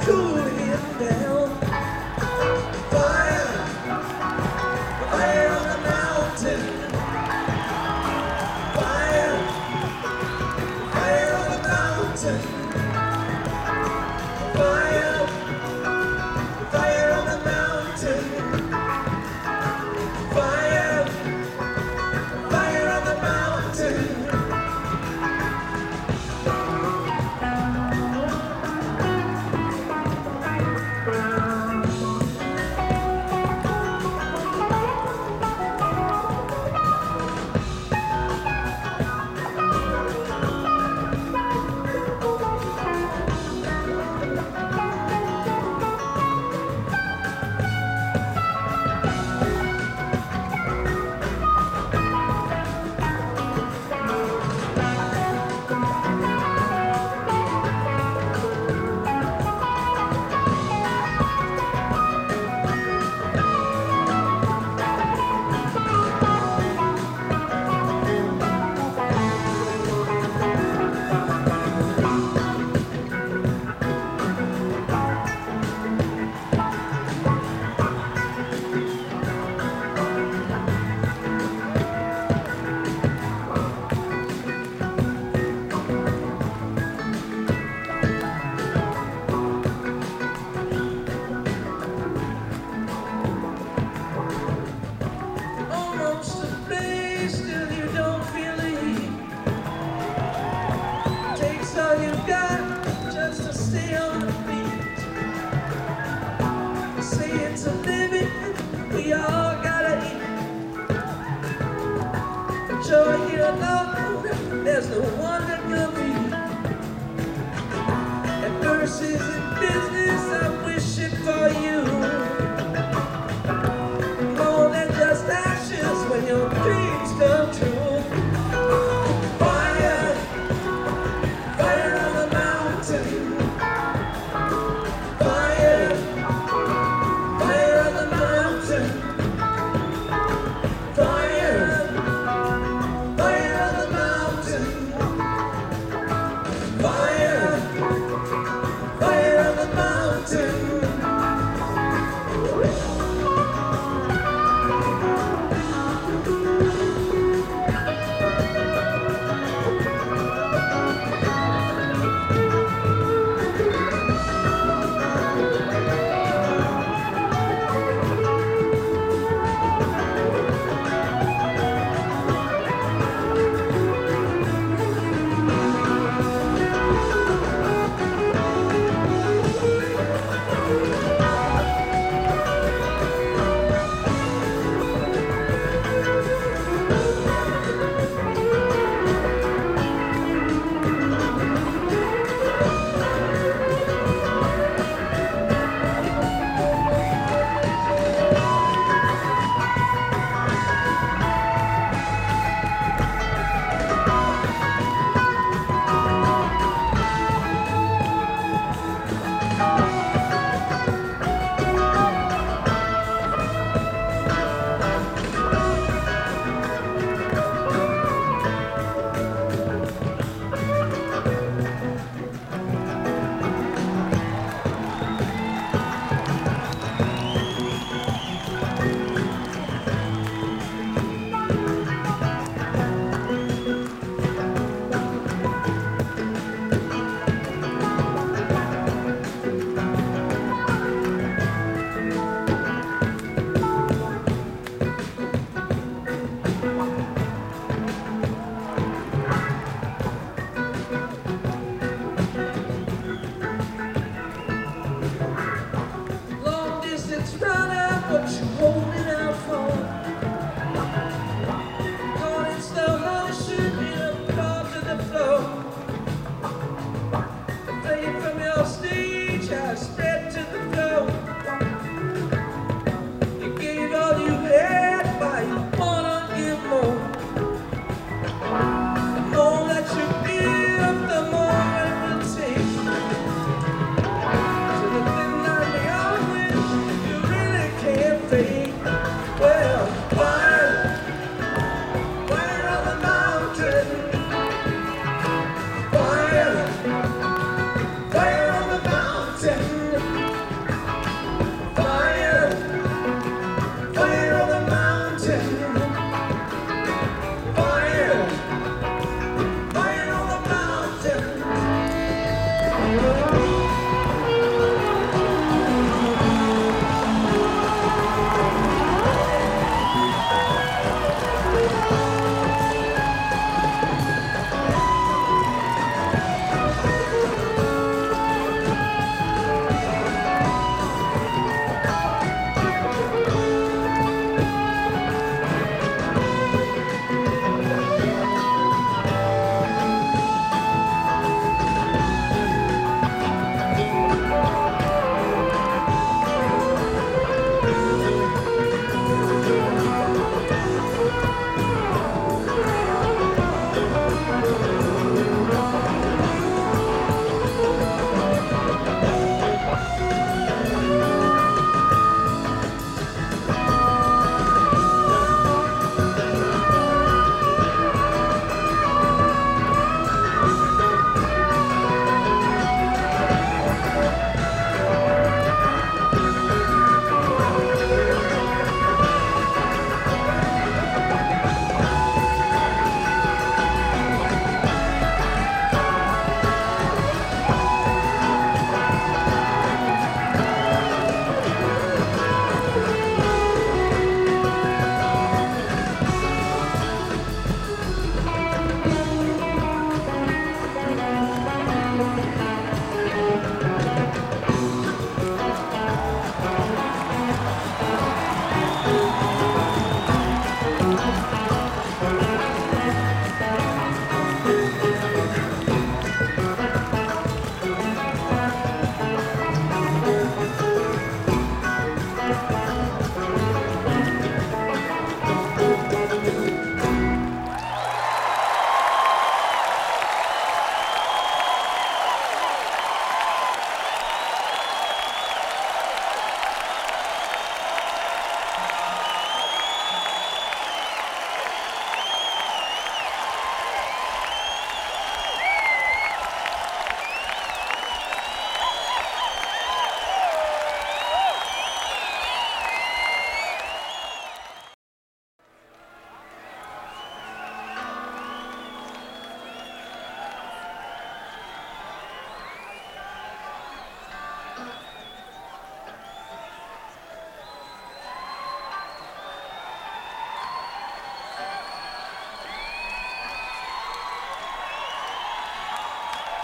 cool him down. Fire, fire on the mountain. Fire, fire on the mountain. Fire, fire on the mountain. Fire, fire on the mountain. Almost a place till you don't feel the heat. Takes all you got just to stay on the beat. Say it's a living, we all gotta eat. But you're here alone, there's no one that will be. And verses in business, I'm wishing for you. More than just ashes when your dreams come true. Fire, fire on the mountain. Fire, fire on the mountain. Fire, fire on the mountain. Fire, fire on the mountain. Tell